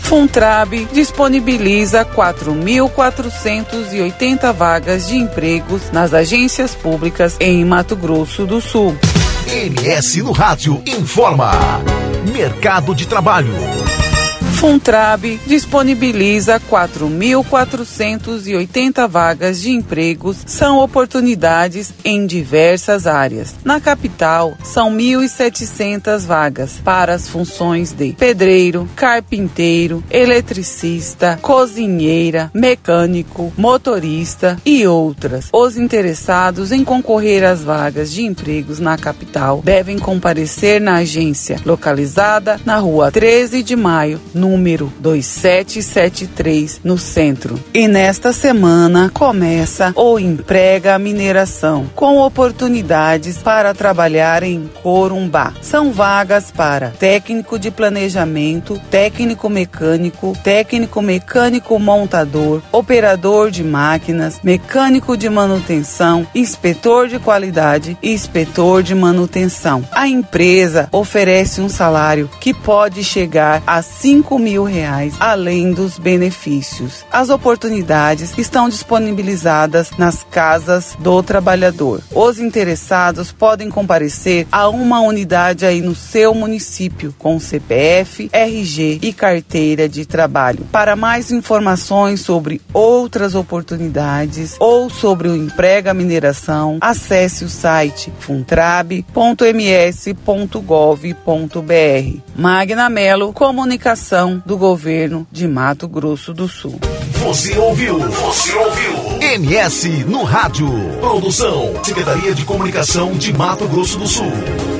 Funtrab disponibiliza 4.480 vagas de empregos nas agências públicas em Mato Grosso do Sul. MS no Rádio informa. Mercado de trabalho. Funtrab disponibiliza 4.480 vagas de empregos, são oportunidades em diversas áreas. Na capital, são 1.700 vagas para as funções de pedreiro, carpinteiro, eletricista, cozinheira, mecânico, motorista e outras. Os interessados em concorrer às vagas de empregos na capital devem comparecer na agência, localizada na Rua 13 de Maio, número 2773, no centro. E nesta semana começa o Emprega Mineração, com oportunidades para trabalhar em Corumbá. São vagas para técnico de planejamento, técnico mecânico montador, operador de máquinas, mecânico de manutenção, inspetor de qualidade e inspetor de manutenção. A empresa oferece um salário que pode chegar a R$5.000, além dos benefícios. As oportunidades estão disponibilizadas nas casas do trabalhador. Os interessados podem comparecer a uma unidade aí no seu município, com CPF, RG e carteira de trabalho. Para mais informações sobre outras oportunidades ou sobre o Emprega Mineração, acesse o site funtrab.ms.gov.br. Magna Melo, Comunicação do Governo de Mato Grosso do Sul. Você ouviu? MS no Rádio. Produção, Secretaria de Comunicação de Mato Grosso do Sul.